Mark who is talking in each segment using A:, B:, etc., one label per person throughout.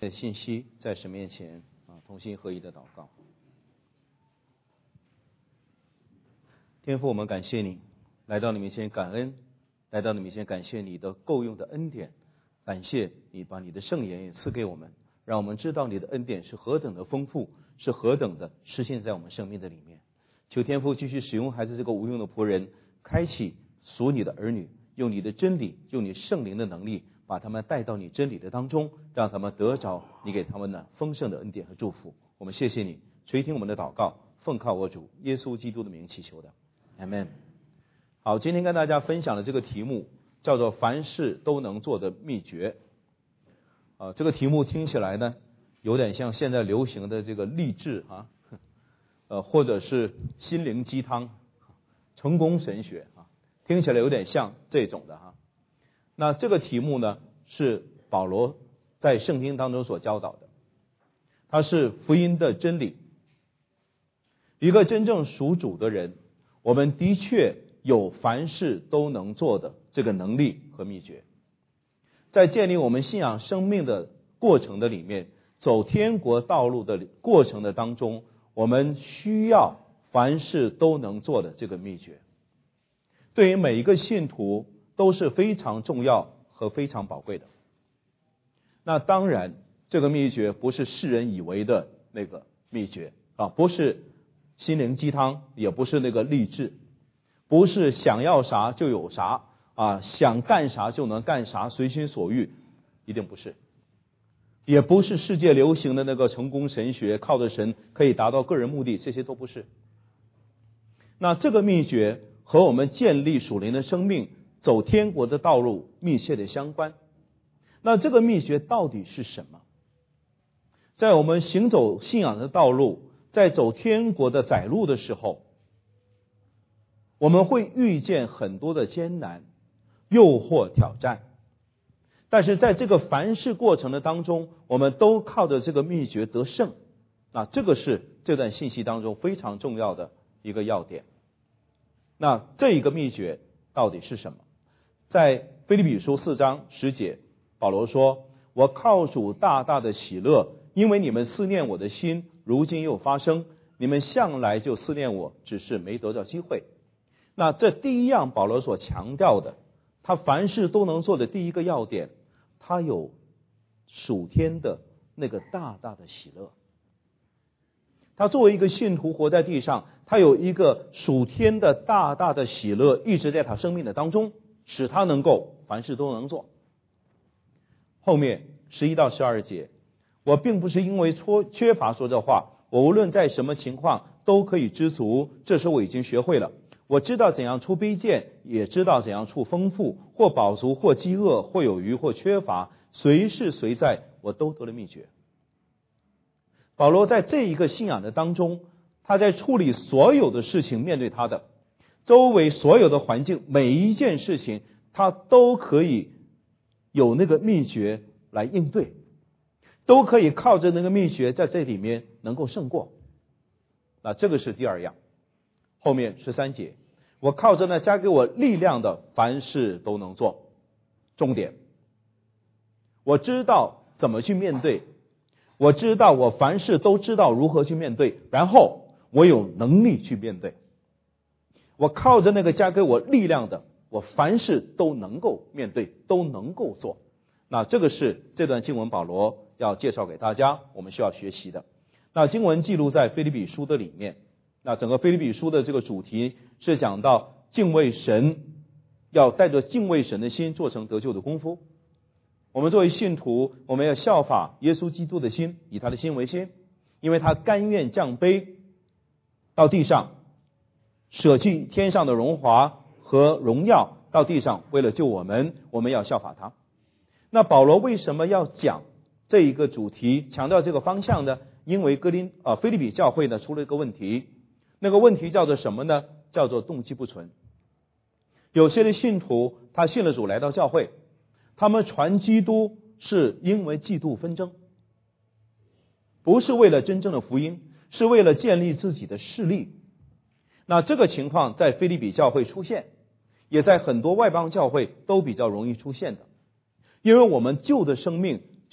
A: 信息在神面前同心合一的祷告。天父，我们感谢你来到你面前感恩，来到你面前感谢你的够用的恩典，感谢你把你的圣言也赐给我们，让我们知道你的恩典是何等的丰富，是何等的实现在我们生命的里面。求天父继续使用孩子这个无用的仆人，开启属你的儿女，用你的真理，用你圣灵的能力，把他们带到你真理的当中，让他们得着你给他们的丰盛的恩典和祝福。我们谢谢你垂听我们的祷告，奉靠我主耶稣基督的名祈求的，阿们。好，今天跟大家分享的这个题目叫做凡事都能做的秘诀。这个题目听起来呢有点像现在流行的这个励志或者是心灵鸡汤、成功神学听起来有点像这种的那这个题目呢是保罗在圣经当中所教导的，它是福音的真理。一个真正属主的人，我们的确有凡事都能做的这个能力和秘诀。在建立我们信仰生命的过程的里面，走天国道路的过程的当中，我们需要凡事都能做的这个秘诀。对于每一个信徒都是非常重要和非常宝贵的。那当然这个秘诀不是世人以为的那个秘诀不是心灵鸡汤，也不是那个励志，不是想要啥就有啥想干啥就能干啥，随心所欲，一定不是。也不是世界流行的那个成功神学，靠着神可以达到个人目的，这些都不是。那这个秘诀和我们建立属灵的生命，走天国的道路密切的相关。那这个秘诀到底是什么？在我们行走信仰的道路，在走天国的窄路的时候，我们会遇见很多的艰难、诱惑、挑战。但是在这个凡事过程的当中，我们都靠着这个秘诀得胜。那这个是这段信息当中非常重要的一个要点。那这一个秘诀到底是什么？在腓立比书4章10节，保罗说：我靠主大大的喜乐，因为你们思念我的心如今又发生，你们向来就思念我，只是没得到机会。那这第一样保罗所强调的，他凡事都能做的第一个要点，他有属天的那个大大的喜乐。他作为一个信徒活在地上，他有一个属天的大大的喜乐一直在他生命的当中，使他能够凡事都能做。后面11到12节，我并不是因为缺乏说这话，我无论在什么情况都可以知足，这是我已经学会了。我知道怎样出卑贱，也知道怎样处丰富，或饱足，或饥饿，或有余，或缺乏，随是随在，我都得了秘诀。保罗在这一个信仰的当中，他在处理所有的事情，面对他的周围所有的环境，每一件事情他都可以有那个秘诀来应对，都可以靠着那个秘诀在这里面能够胜过。那这个是第二样。后面13节，我靠着那加给我力量的，凡事都能做。重点，我知道怎么去面对，我知道我凡事都知道如何去面对，然后我有能力去面对。我靠着那个加给我力量的，我凡事都能够面对，都能够做。那这个是这段经文保罗要介绍给大家，我们需要学习的。那经文记录在腓立比书的里面。那整个腓立比书的这个主题是讲到敬畏神，要带着敬畏神的心做成得救的功夫。我们作为信徒，我们要效法耶稣基督的心，以他的心为心，因为他甘愿降卑到地上，舍弃天上的荣华和荣耀到地上，为了救我们，我们要效法他。那保罗为什么要讲这一个主题，强调这个方向呢？因为腓立比教会呢出了一个问题，那个问题叫做什么呢？叫做动机不纯。有些的信徒他信了主来到教会，他们传基督是因为嫉妒纷争，不是为了真正的福音，是为了建立自己的势力。那这个情况在腓立比教会出现，也在很多外邦教会都比较容易出现的。因为我们旧的生命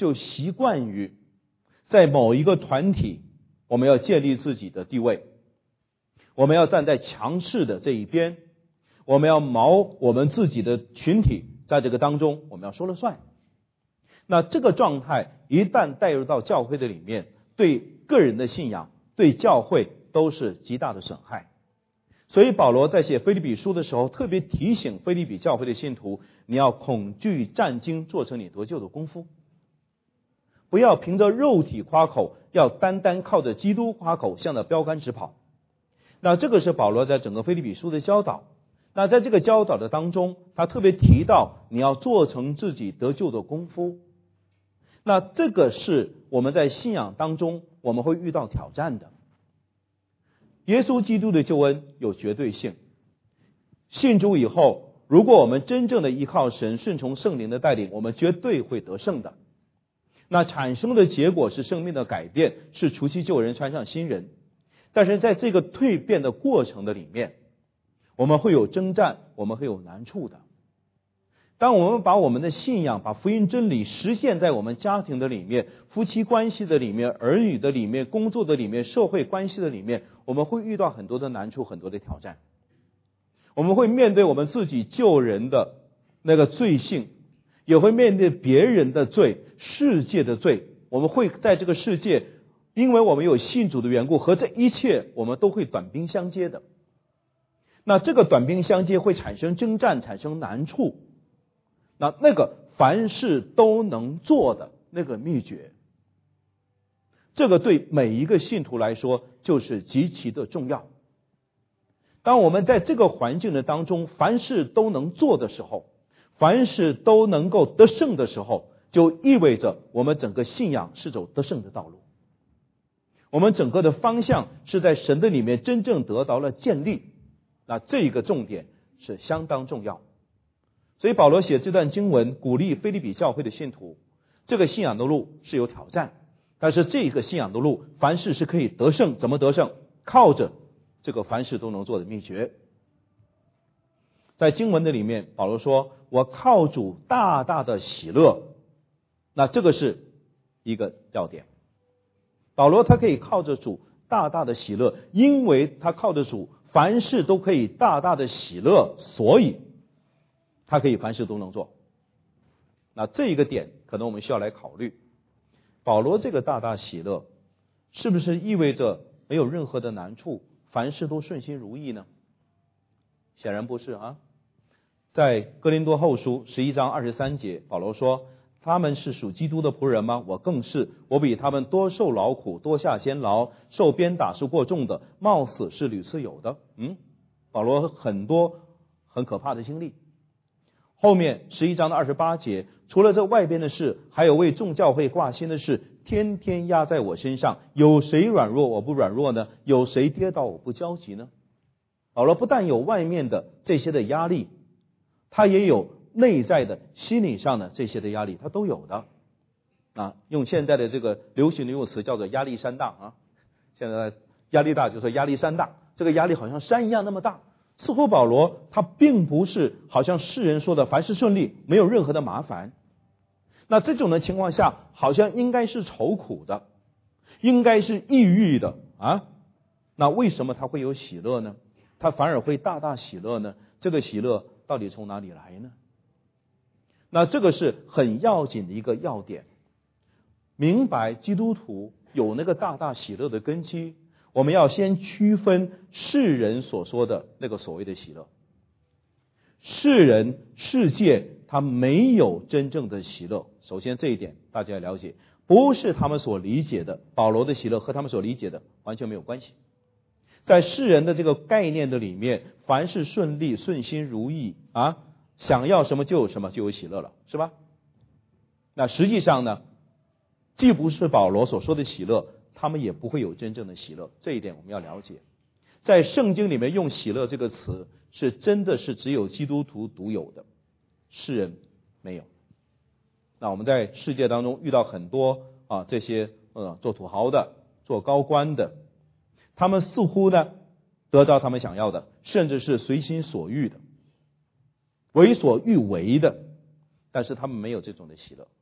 A: 就习惯于在某一个团体，我们要建立自己的地位，我们要站在强势的这一边，我们要我们自己的群体，在这个当中我们要说了算。那这个状态一旦带入到教会的里面，对个人的信仰，对教会都是极大的损害。所以保罗在写腓立比书的时候，特别提醒腓立比教会的信徒，你要恐惧战惊，做成你得救的功夫，不要凭着肉体夸口，要单单靠着基督夸口，向着标杆直跑。那这个是保罗在整个腓立比书的教导。那在这个教导的当中，他特别提到你要做成自己得救的功夫。那这个是我们在信仰当中我们会遇到挑战的。耶稣基督的救恩有绝对性，信主以后，如果我们真正的依靠神，顺从圣灵的带领，我们绝对会得胜的。那产生的结果是生命的改变，是除去旧人，穿上新人。但是在这个蜕变的过程的里面，我们会有征战，我们会有难处的。当我们把我们的信仰，把福音真理实现在我们家庭的里面，夫妻关系的里面，儿女的里面，工作的里面，社会关系的里面，我们会遇到很多的难处，很多的挑战。我们会面对我们自己救人的那个罪性，也会面对别人的罪，世界的罪。我们会在这个世界，因为我们有信主的缘故，和这一切我们都会短兵相接的。那这个短兵相接会产生征战，产生难处。那个凡事都能做的那个秘诀，这个对每一个信徒来说就是极其的重要。当我们在这个环境的当中，凡事都能做的时候，凡事都能够得胜的时候，就意味着我们整个信仰是走得胜的道路。我们整个的方向是在神的里面真正得到了建立。那这一个重点是相当重要。所以保罗写这段经文，鼓励腓立比教会的信徒，这个信仰的路是有挑战，但是这个信仰的路，凡事是可以得胜。怎么得胜？靠着这个凡事都能做的秘诀。在经文的里面，保罗说，我靠主大大的喜乐。那这个是一个要点。保罗他可以靠着主大大的喜乐，因为他靠着主凡事都可以大大的喜乐，所以他可以凡事都能做。那这一个点可能我们需要来考虑，保罗这个大大喜乐是不是意味着没有任何的难处，凡事都顺心如意呢？显然不是啊。在哥林多后书11章23节，保罗说，他们是属基督的仆人吗？我更是，我比他们多受劳苦，多下监牢，受鞭打是过重的，冒死是屡次有的。保罗很多很可怕的经历。后面11章的28节，除了这外边的事，还有为众教会挂心的事，天天压在我身上。有谁软弱我不软弱呢？有谁跌倒我不焦急呢？保罗不但有外面的这些的压力，他也有内在的心理上的这些的压力，他都有的啊。用现在的这个流行的用词叫做压力山大啊。现在压力大就说压力山大，这个压力好像山一样那么大。似乎保罗他并不是好像世人说的凡事顺利，没有任何的麻烦。那这种的情况下，好像应该是愁苦的，应该是抑郁的啊。那为什么他会有喜乐呢？他反而会大大喜乐呢？这个喜乐到底从哪里来呢？那这个是很要紧的一个要点。明白基督徒有那个大大喜乐的根基，我们要先区分世人所说的那个所谓的喜乐。世人世界他没有真正的喜乐，首先这一点大家要了解，不是他们所理解的，保罗的喜乐和他们所理解的完全没有关系。在世人的这个概念的里面，凡事顺利，顺心如意啊，想要什么就有什么，就有喜乐了，是吧？那实际上呢，既不是保罗所说的喜乐，他们也不会有真正的喜乐，这一点我们要了解。在圣经里面用喜乐这个词，是真的是只有基督徒独有的，世人没有。那我们在世界当中遇到很多这些做土豪的，做高官的，他们似乎呢得到他们想要的，甚至是随心所欲的，为所欲为的，但是他们没有这种的喜乐。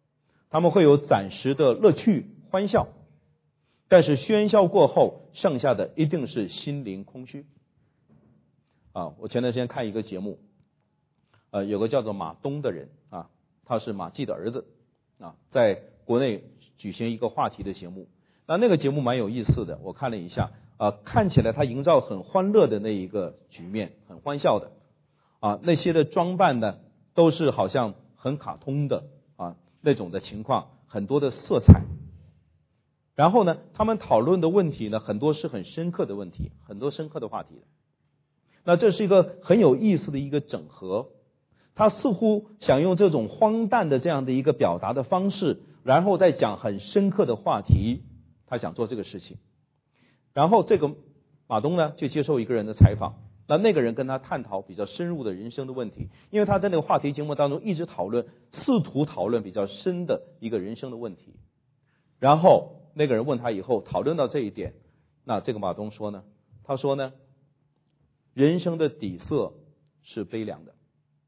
A: 他们会有暂时的乐趣欢笑，但是喧嚣过后，剩下的一定是心灵空虚。我前段时间看一个节目，有个叫做马东的人他是马季的儿子在国内举行一个话题的节目。那个节目蛮有意思的，我看了一下看起来他营造很欢乐的那一个局面，很欢笑的那些的装扮呢都是好像很卡通的那种的情况，很多的色彩。然后呢，他们讨论的问题呢，很多是很深刻的问题，很多深刻的话题。那这是一个很有意思的一个整合，他似乎想用这种荒诞的这样的一个表达的方式，然后再讲很深刻的话题，他想做这个事情。然后这个马东呢就接受一个人的采访，那个人跟他探讨比较深入的人生的问题，因为他在那个话题节目当中一直试图讨论比较深的一个人生的问题。然后那个人问他以后讨论到这一点，那这个马东说呢，他说呢，人生的底色是悲凉的，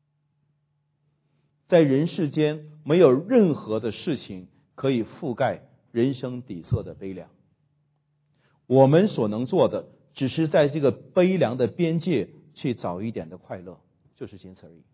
A: 在人世间没有任何的事情可以覆盖人生底色的悲凉，我们所能做的只是在这个悲凉的边界去找一点的快乐，就是仅此而已。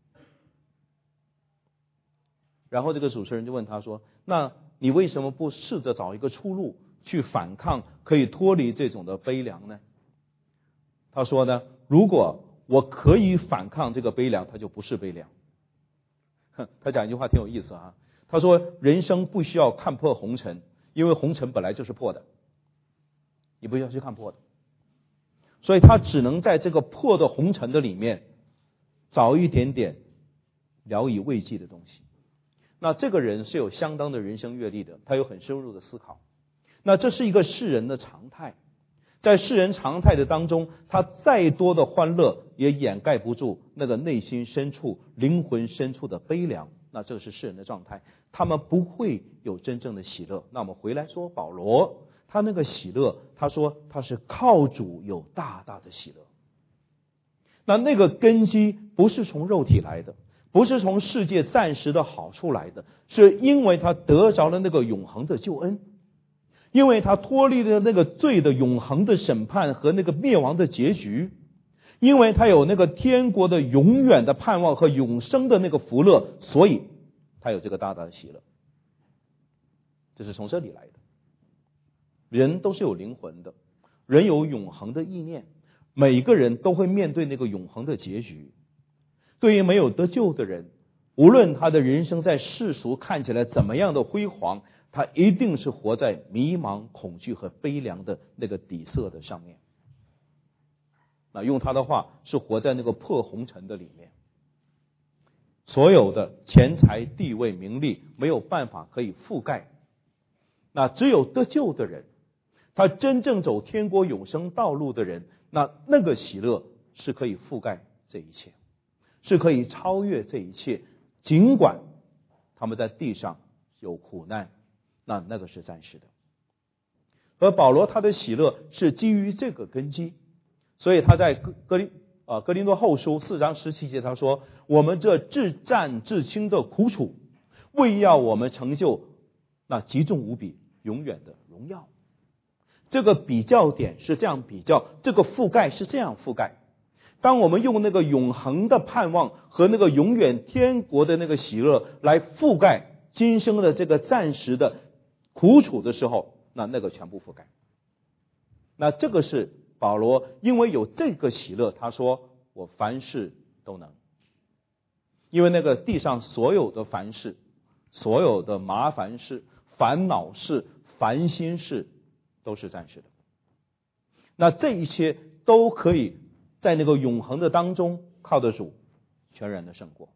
A: 然后这个主持人就问他说，那你为什么不试着找一个出路去反抗，可以脱离这种的悲凉呢？他说呢，如果我可以反抗这个悲凉，它就不是悲凉。他讲一句话挺有意思他说人生不需要看破红尘，因为红尘本来就是破的，你不需要去看破的。所以他只能在这个破的红尘的里面找一点点聊以慰藉的东西。那这个人是有相当的人生阅历的，他有很深入的思考。那这是一个世人的常态，在世人常态的当中，他再多的欢乐也掩盖不住那个内心深处灵魂深处的悲凉。那这是世人的状态，他们不会有真正的喜乐。那我们回来说保罗，他那个喜乐，他说他是靠主有大大的喜乐。那个根基不是从肉体来的，不是从世界暂时的好处来的，是因为他得着了那个永恒的救恩，因为他脱离了那个罪的永恒的审判和那个灭亡的结局，因为他有那个天国的永远的盼望和永生的那个福乐，所以他有这个大大的喜乐。这是从这里来的。人都是有灵魂的，人有永恒的意念，每一个人都会面对那个永恒的结局。对于没有得救的人，无论他的人生在世俗看起来怎么样的辉煌，他一定是活在迷茫、恐惧和悲凉的那个底色的上面。那用他的话，是活在那个破红尘的里面。所有的钱财、地位、名利没有办法可以覆盖。那只有得救的人，他真正走天国永生道路的人，那个喜乐是可以覆盖这一切，是可以超越这一切。尽管他们在地上有苦难，那个是暂时的。而保罗他的喜乐是基于这个根基，所以他在哥林多后书4章17节他说，我们这至战至轻的苦楚，为要我们成就那极重无比永远的荣耀。这个比较点是这样比较，这个覆盖是这样覆盖。当我们用那个永恒的盼望和那个永远天国的那个喜乐来覆盖今生的这个暂时的苦楚的时候，那个全部覆盖。那这个是保罗因为有这个喜乐，他说我凡事都能。因为那个地上所有的凡事，所有的麻烦事、烦恼事、烦心事都是暂时的。那这一切都可以在那个永恒的当中靠得主全然的胜过。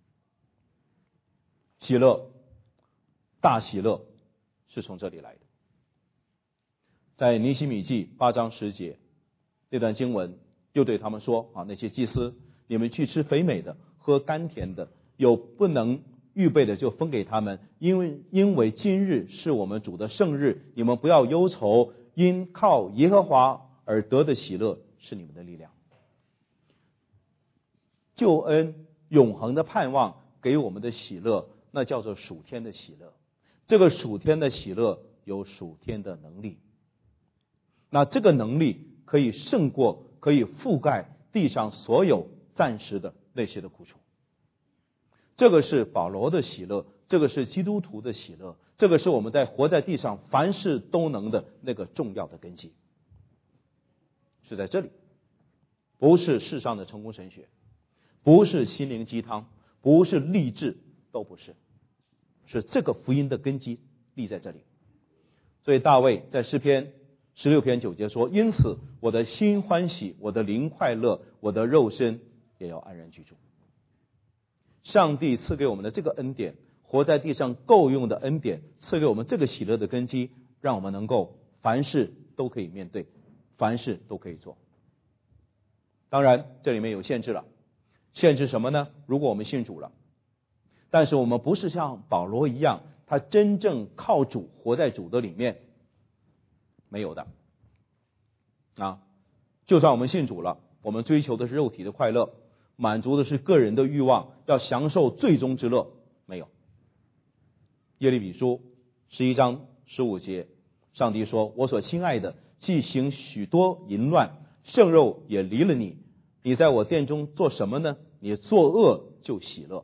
A: 喜乐，大喜乐是从这里来的。在尼希米记8章10节这段经文又对他们说那些祭司，你们去吃肥美的，喝甘甜的，有不能预备的就分给他们，因为今日是我们主的圣日，你们不要忧愁，因靠耶和华而得的喜乐是你们的力量。救恩永恒的盼望给我们的喜乐， 那叫做属天的喜乐。这个属天的喜乐有属天的能力，那这个能力可以胜过，可以覆盖地上所有暂时的那些的苦楚。这个是保罗的喜乐，这个是基督徒的喜乐，这个是我们在活在地上凡事都能的那个重要的根基，是在这里，不是世上的成功神学，不是心灵鸡汤，不是励志，都不是，是这个福音的根基立在这里。所以大卫在诗篇16篇9节说，因此我的心欢喜，我的灵快乐，我的肉身也要安然居住。上帝赐给我们的这个恩典，活在地上够用的恩典，赐给我们这个喜乐的根基，让我们能够凡事都可以面对，凡事都可以做。当然这里面有限制了，限制什么呢？如果我们信主了，但是我们不是像保罗一样，他真正靠主活在主的里面，没有的啊。就算我们信主了，我们追求的是肉体的快乐，满足的是个人的欲望，要享受最终之乐，没有。耶利米书11章15节，上帝说，我所亲爱的，既行许多淫乱，圣肉也离了你，你在我殿中做什么呢？你作恶就喜乐。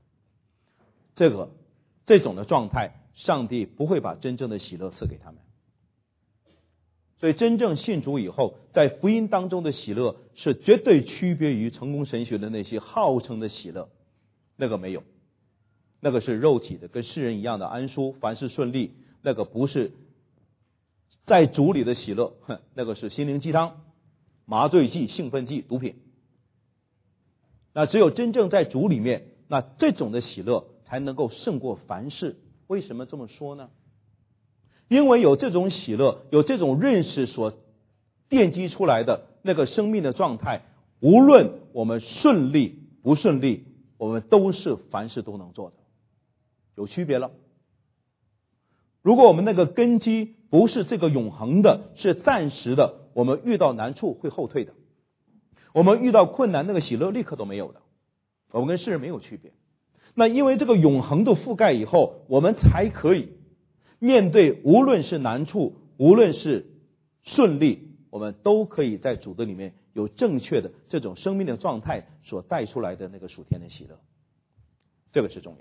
A: 这种的状态，上帝不会把真正的喜乐赐给他们。所以真正信主以后，在福音当中的喜乐是绝对区别于成功神学的那些号称的喜乐，那个没有，那个是肉体的，跟世人一样的安舒，凡事顺利，那个不是在主里的喜乐，那个是心灵鸡汤、麻醉剂、兴奋剂、毒品。那只有真正在主里面，那这种的喜乐才能够胜过凡事。为什么这么说呢？因为有这种喜乐，有这种认识所奠基出来的那个生命的状态，无论我们顺利不顺利，我们都是凡事都能做的，有区别了。如果我们那个根基不是这个永恒的，是暂时的，我们遇到难处会后退的，我们遇到困难，那个喜乐立刻都没有的，我们跟世人没有区别。那因为这个永恒的覆盖以后，我们才可以面对无论是难处，无论是顺利，我们都可以在主的里面有正确的这种生命的状态所带出来的那个属天的喜乐，这个是重要。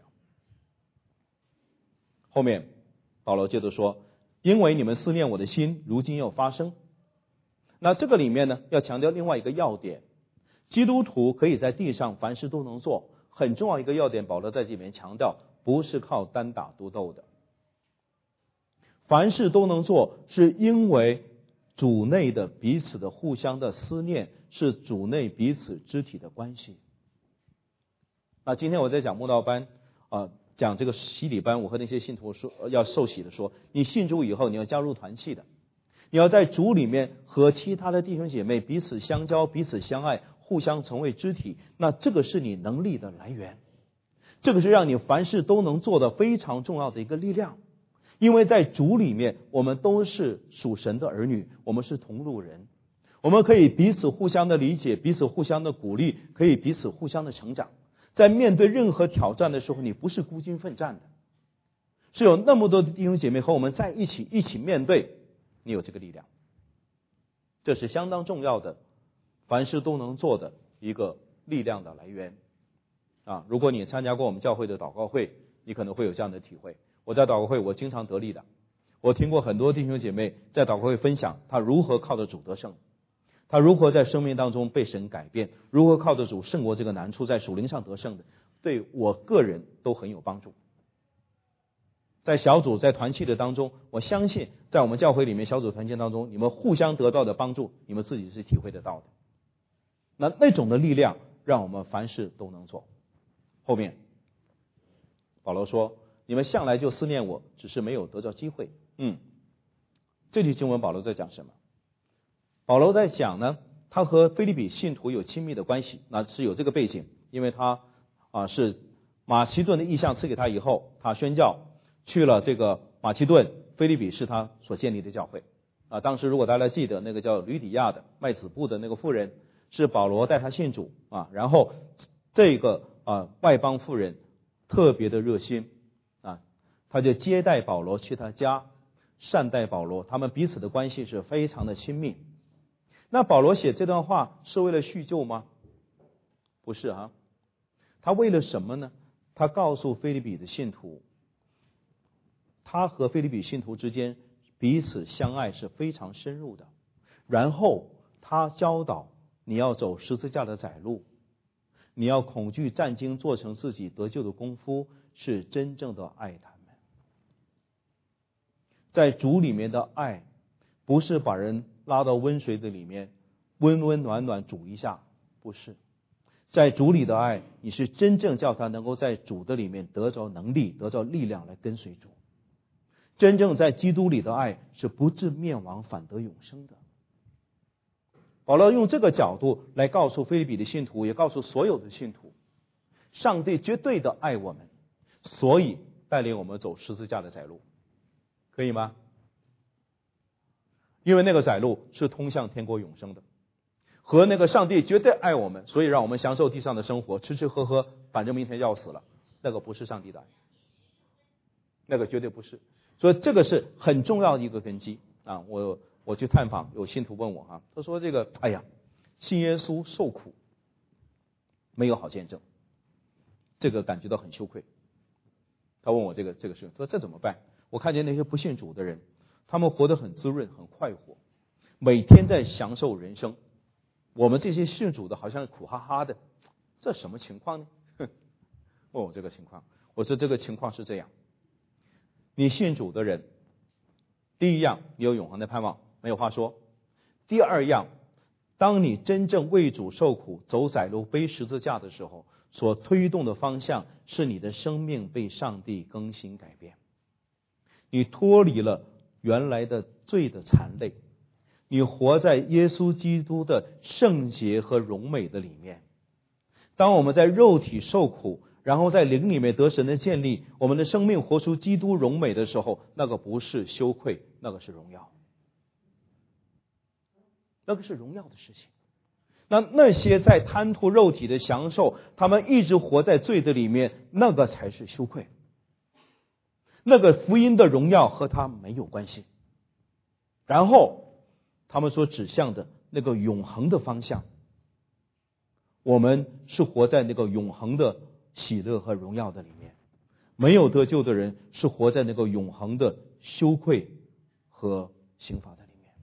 A: 后面保罗接着说，因为你们思念我的心如今要发生。那这个里面呢，要强调另外一个要点，基督徒可以在地上凡事都能做，很重要一个要点，保罗在这里面强调，不是靠单打独斗的。凡事都能做，是因为主内的彼此的互相的思念，是主内彼此肢体的关系。那今天我在讲慕道班讲这个洗礼班，我和那些信徒说，要受洗的说，你信主以后，你要加入团契的，你要在主里面和其他的弟兄姐妹彼此相交，彼此相爱，互相成为肢体，那这个是你能力的来源，这个是让你凡事都能做的非常重要的一个力量。因为在主里面，我们都是属神的儿女，我们是同路人，我们可以彼此互相的理解，彼此互相的鼓励，可以彼此互相的成长。在面对任何挑战的时候，你不是孤军奋战的，是有那么多的弟兄姐妹和我们在一起面对，你有这个力量，这是相当重要的，凡事都能做的一个力量的来源如果你参加过我们教会的祷告会，你可能会有这样的体会。我在祷告会我经常得力的，我听过很多弟兄姐妹在祷告会分享他如何靠着主得胜，他如何在生命当中被神改变，如何靠着主胜过这个难处，在属灵上得胜的，对我个人都很有帮助。在小组在团契的当中，我相信在我们教会里面小组团契当中，你们互相得到的帮助，你们自己是体会得到的。那种的力量让我们凡事都能做。后面保罗说，你们向来就思念我，只是没有得到机会。这句经文保罗在讲什么？保罗在讲呢，他和腓立比信徒有亲密的关系，那是有这个背景，因为他是马其顿的异象赐给他以后，他宣教去了这个马其顿，腓立比是他所建立的教会当时如果大家记得那个叫吕底亚的卖子布的那个妇人，是保罗带他信主然后这个外邦妇人特别的热心他就接待保罗去他家，善待保罗，他们彼此的关系是非常的亲密。那保罗写这段话是为了叙旧吗？不是啊，他为了什么呢？他告诉腓立比的信徒，他和腓立比信徒之间彼此相爱是非常深入的。然后他教导你要走十字架的窄路，你要恐惧战惊，做成自己得救的功夫，是真正的爱他们。在主里面的爱，不是把人拉到温水的里面，温温暖暖煮一下，不是。在主里的爱，你是真正叫他能够在主的里面得着能力，得着力量来跟随主。真正在基督里的爱是不至灭亡，反得永生的。保罗用这个角度来告诉腓立比的信徒，也告诉所有的信徒，上帝绝对的爱我们，所以带领我们走十字架的窄路，可以吗？因为那个窄路是通向天国永生的，和那个上帝绝对爱我们，所以让我们享受地上的生活，吃吃喝喝，反正明天要死了，那个不是上帝的爱，那个绝对不是。所以这个是很重要的一个根基啊！我去探访，有信徒问我啊，他说这个信耶稣受苦没有好见证，这个感觉到很羞愧。他问我这个事，说这怎么办？我看见那些不信主的人，他们活得很滋润，很快活，每天在享受人生。我们这些信主的好像苦哈哈的，这什么情况呢？问我这个情况，我说这个情况是这样。你信主的人，第一样，你有永恒的盼望，没有话说。第二样，当你真正为主受苦，走窄路，背十字架的时候，所推动的方向是你的生命被上帝更新改变。你脱离了原来的罪的缠累，你活在耶稣基督的圣洁和荣美的里面。当我们在肉体受苦，然后在灵里面得神的建立，我们的生命活出基督荣美的时候，那个不是羞愧，那个是荣耀，那个是荣耀的事情。那些在贪图肉体的享受，他们一直活在罪的里面，那个才是羞愧。那个福音的荣耀和他没有关系。然后他们所指向的那个永恒的方向，我们是活在那个永恒的喜乐和荣耀的里面。没有得救的人是活在那个永恒的羞愧和刑罚的里面。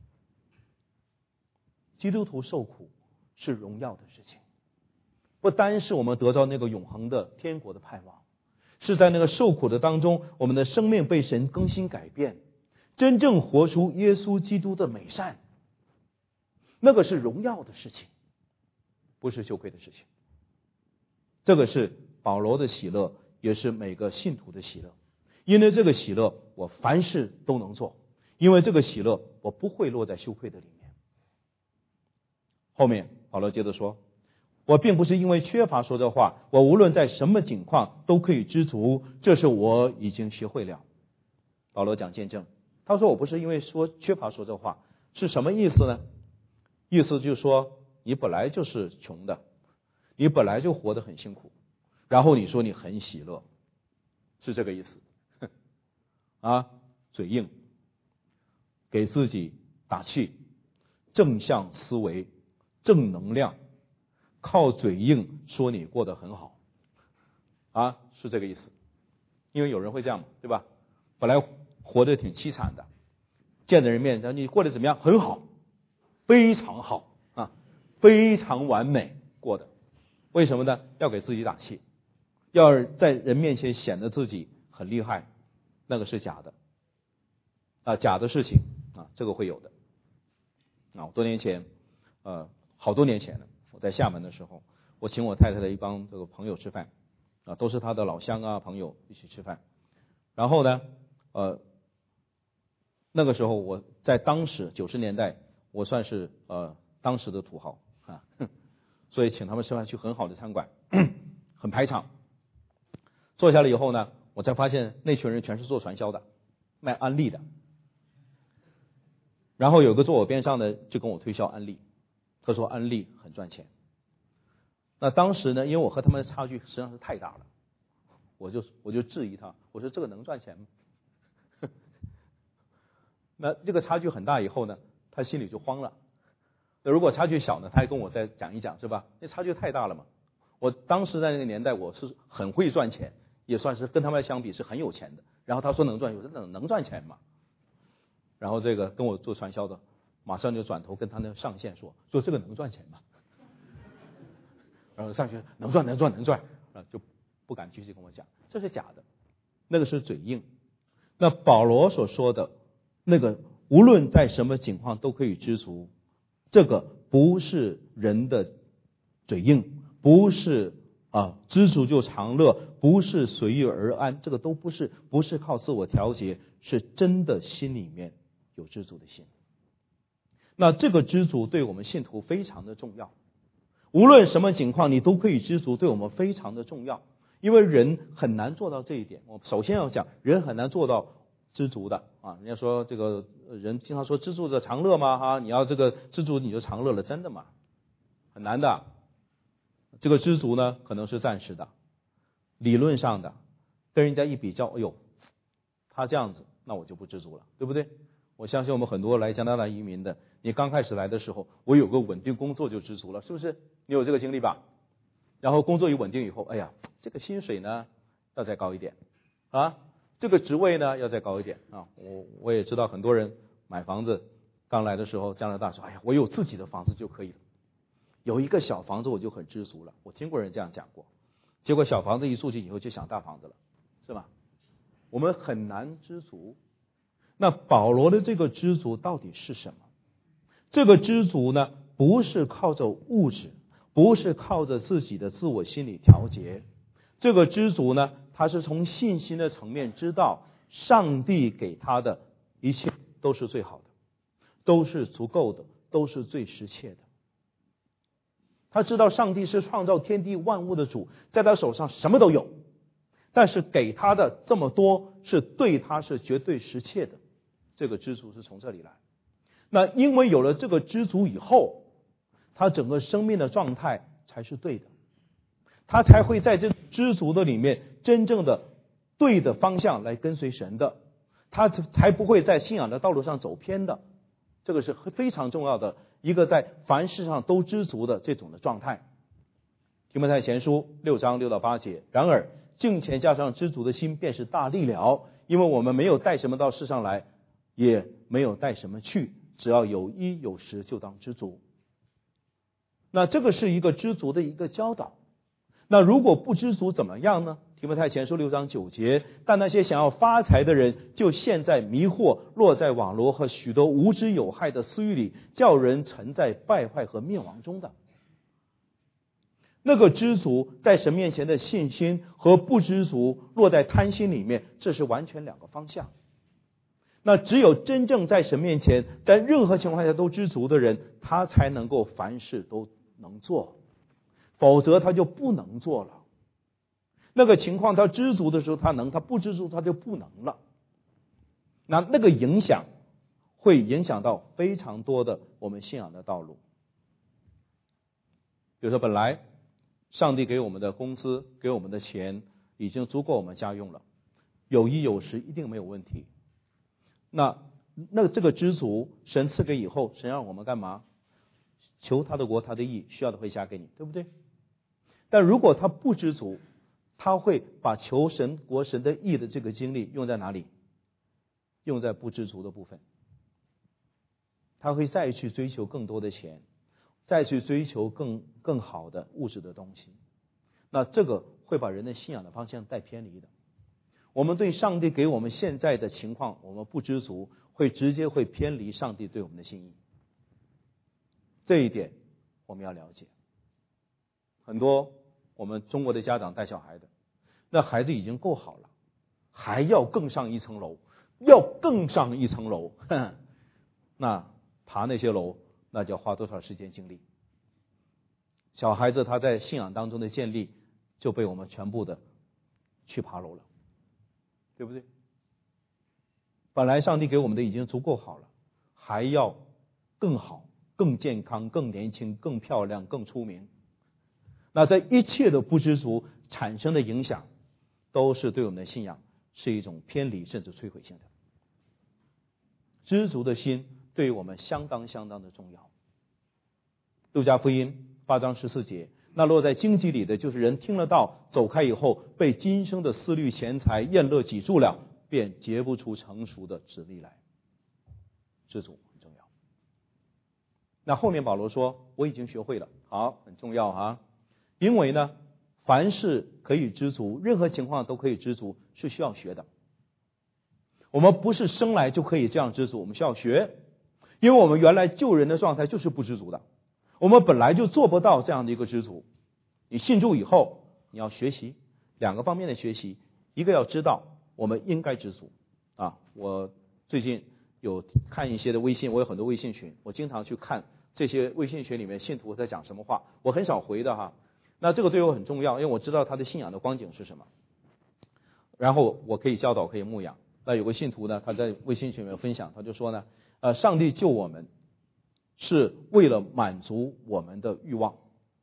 A: 基督徒受苦是荣耀的事情，不单是我们得到那个永恒的天国的盼望，是在那个受苦的当中，我们的生命被神更新改变，真正活出耶稣基督的美善，那个是荣耀的事情，不是羞愧的事情。这个是保罗的喜乐，也是每个信徒的喜乐。因为这个喜乐，我凡事都能做，因为这个喜乐，我不会落在羞愧的里面。后面保罗接着说，我并不是因为缺乏说这话，我无论在什么境况都可以知足，这是我已经学会了。保罗讲见证，他说我不是因为缺乏说这话，是什么意思呢？意思就是说，你本来就是穷的，你本来就活得很辛苦，然后你说你很喜乐，是这个意思啊？嘴硬，给自己打气，正向思维，正能量，靠嘴硬说你过得很好啊，是这个意思。因为有人会这样嘛，对吧？本来活得挺凄惨的，见着人面讲你过得怎么样？很好，非常好啊，非常完美过的。为什么呢？要给自己打气，要是在人面前显得自己很厉害，那个是假的啊，假的事情啊，这个会有的啊。多年前好多年前了，我在厦门的时候，我请我太太的一帮这个朋友吃饭啊，都是她的老乡啊朋友一起吃饭。然后呢那个时候我在当时90年代，我算是当时的土豪啊，所以请他们吃饭去很好的餐馆，很排场。坐下来以后呢，我才发现那群人全是做传销的，卖安利的。然后有个坐我边上的就跟我推销安利，他说安利很赚钱。那当时呢，因为我和他们的差距实际上是太大了， 我就质疑他，我说这个能赚钱吗？那这个差距很大以后呢，他心里就慌了。那如果差距小呢，他还跟我再讲一讲，是吧？那差距太大了嘛。我当时在那个年代，我是很会赚钱，也算是跟他们相比是很有钱的。然后他说能赚，我说能赚钱吗？然后这个跟我做传销的，马上就转头跟他那上线说这个能赚钱吗？然后上去能赚，就不敢继续跟我讲，这是假的，那个是嘴硬。那保罗所说的那个无论在什么情况都可以知足，这个不是人的嘴硬，不是知足就常乐，不是随遇而安，这个都不是靠自我调节，是真的心里面有知足的心。那这个知足对我们信徒非常的重要，无论什么情况你都可以知足，对我们非常的重要。因为人很难做到这一点。我首先要讲，人很难做到知足的啊。人家说这个人经常说知足者常乐嘛哈，你要这个知足你就常乐了，真的吗？很难的。这个知足呢，可能是暂时的，理论上的，跟人家一比较，哎呦，他这样子，那我就不知足了，对不对？我相信我们很多来加拿大移民的，你刚开始来的时候，我有个稳定工作就知足了，是不是？你有这个经历吧？然后工作一稳定以后，哎呀，这个薪水呢要再高一点啊，这个职位呢要再高一点啊。我也知道很多人买房子刚来的时候，加拿大说，哎呀，我有自己的房子就可以了，有一个小房子我就很知足了。我听过人这样讲过，结果小房子一住进以后就想大房子了，是吧？我们很难知足。那保罗的这个知足到底是什么？这个知足呢，不是靠着物质，不是靠着自己的自我心理调节。这个知足呢，他是从信心的层面知道上帝给他的一切都是最好的，都是足够的，都是最实切的。他知道上帝是创造天地万物的主，在他手上什么都有，但是给他的这么多是对他是绝对实切的。这个知足是从这里来。那因为有了这个知足以后，他整个生命的状态才是对的，他才会在这知足的里面真正的对的方向来跟随神的，他才不会在信仰的道路上走偏的。这个是非常重要的一个在凡事上都知足的这种的状态。提摩太前书6章6到8节，然而敬虔加上知足的心便是大力了，因为我们没有带什么到世上来，也没有带什么去，只要有衣有食就当知足。那这个是一个知足的一个教导。那如果不知足怎么样呢？提摩太前书6章9节，但那些想要发财的人就陷在迷惑，落在网罗和许多无知有害的私欲里，叫人沉在败坏和灭亡中的。那个知足在神面前的信心和不知足落在贪心里面，这是完全两个方向。那只有真正在神面前，在任何情况下都知足的人，他才能够凡事都能做，否则他就不能做了。那个情况他知足的时候他能，他不知足他就不能了。那个影响会影响到非常多的我们信仰的道路。比如说本来上帝给我们的工资，给我们的钱已经足够我们家用了，有衣有食一定没有问题。那这个知足，神赐给以后，神让我们干嘛？求他的国他的义，需要的会加给你，对不对？但如果他不知足，他会把求神国神的义的这个精力用在哪里？用在不知足的部分。他会再去追求更多的钱，再去追求更好的物质的东西。那这个会把人的信仰的方向带偏离的。我们对上帝给我们现在的情况我们不知足，会直接会偏离上帝对我们的心意。这一点我们要了解。很多我们中国的家长带小孩的，那孩子已经够好了，还要更上一层楼，要更上一层楼，那爬那些楼那就要花多少时间精力。小孩子他在信仰当中的建立就被我们全部的去爬楼了，对不对？本来上帝给我们的已经足够好了，还要更好、更健康、更年轻、更漂亮、更出名。那在一切的不知足产生的影响， 都是对我们的信仰是一种偏离甚至摧毁性的。知足的心对于我们相当的重要。路加福音8章14节，那落在荆棘里的，就是人听了道，走开以后，被今生的思虑、钱财、宴乐挤住了，便结不出成熟的子粒来。知足很重要。那后面保罗说，我已经学会了，好，很重要啊。因为呢，凡事可以知足，任何情况都可以知足，是需要学的。我们不是生来就可以这样知足，我们需要学，因为我们原来救人的状态就是不知足的，我们本来就做不到这样的一个知足。你信主以后，你要学习2个方面的学习，一个要知道我们应该知足啊。我最近有看一些的微信，我有很多微信群，我经常去看这些微信群里面信徒在讲什么话，我很少回的哈。那这个对我很重要，因为我知道他的信仰的光景是什么，然后我可以教导，可以牧养。那有个信徒呢，他在微信群里面分享，他就说呢，上帝救我们是为了满足我们的欲望，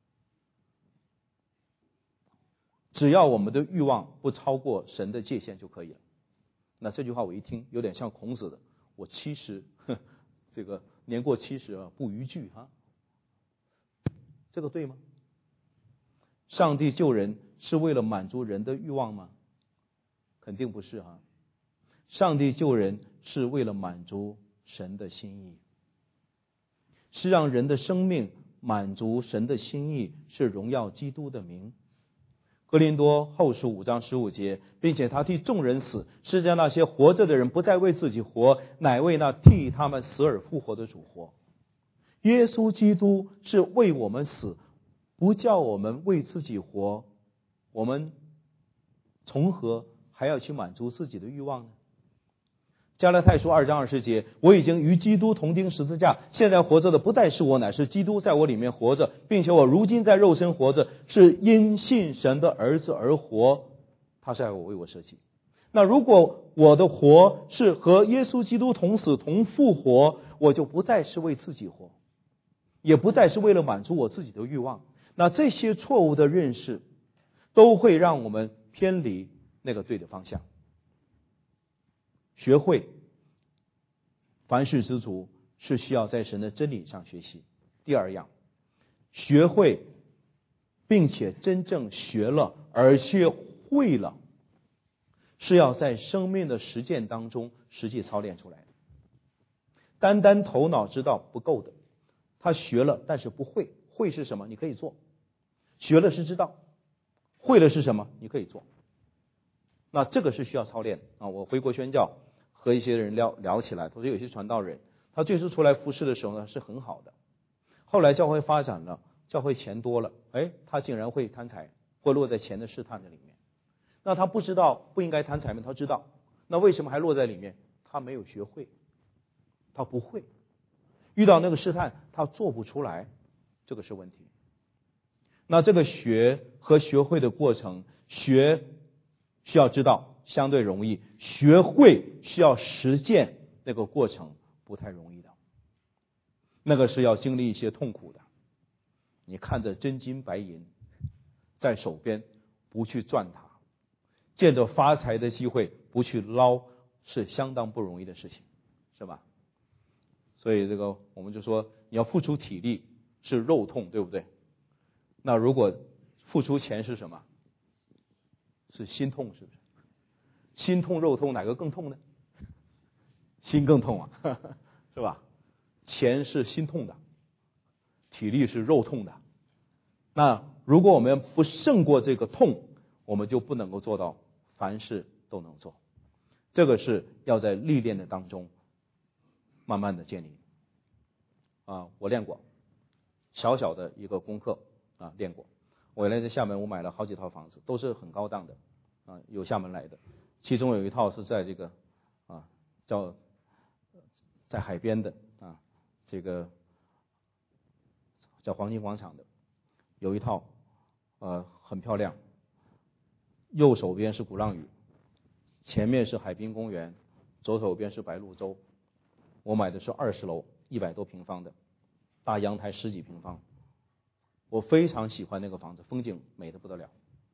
A: 只要我们的欲望不超过神的界限就可以了。那这句话我一听有点像孔子的，我70这个年过70不逾矩哈，这个对吗？上帝救人是为了满足人的欲望吗？肯定不是哈。上帝救人是为了满足神的心意，是让人的生命满足神的心意，是荣耀基督的名。哥林多后书5章15节，并且他替众人死，是叫那些活着的人不再为自己活，乃为那替他们死而复活的主活。耶稣基督是为我们死，不叫我们为自己活，我们从何还要去满足自己的欲望呢？加拉太书2章20节，我已经与基督同钉十字架，现在活着的不再是我，乃是基督在我里面活着，并且我如今在肉身活着，是因信神的儿子而活，他是爱我，为我舍己。那如果我的活是和耶稣基督同死同复活，我就不再是为自己活，也不再是为了满足我自己的欲望。那这些错误的认识都会让我们偏离那个对的方向。学会凡事知足是需要在神的真理上学习。第二样，学会并且真正学了而且会了，是要在生命的实践当中实际操练出来的。单单头脑知道不够的，他学了但是不会。会是什么？你可以做。学了是知道，会了是什么？你可以做。那这个是需要操练啊！我回国宣教，和一些人聊起来，他说有些传道人，他最初出来服侍的时候呢是很好的，后来教会发展了，教会钱多了，他竟然会贪财，会落在钱的试探的里面。那他不知道不应该贪财吗？他知道，那为什么还落在里面？他没有学会，他不会，遇到那个试探他做不出来，这个是问题。那这个学和学会的过程，学需要知道相对容易，学会需要实践，那个过程不太容易的，那个是要经历一些痛苦的。你看着真金白银在手边不去赚它，见着发财的机会不去捞，是相当不容易的事情，是吧？所以这个我们就说，你要付出体力是肉痛，对不对？那如果付出钱是什么？是心痛，是不是？心痛肉痛哪个更痛呢？心更痛啊，是吧？钱是心痛的，体力是肉痛的。那如果我们不胜过这个痛，我们就不能够做到凡事都能做。这个是要在历练的当中慢慢的建立。我练过小小的一个功课练过。我原来在厦门，我买了好几套房子，都是很高档的有厦门来的。其中有一套是在这个叫在海边的这个叫黄金广场的，有一套很漂亮，右手边是鼓浪屿，前面是海滨公园，左手边是白鹭洲。我买的是20楼100多平方的，大阳台10几平方，我非常喜欢那个房子，风景美得不得了。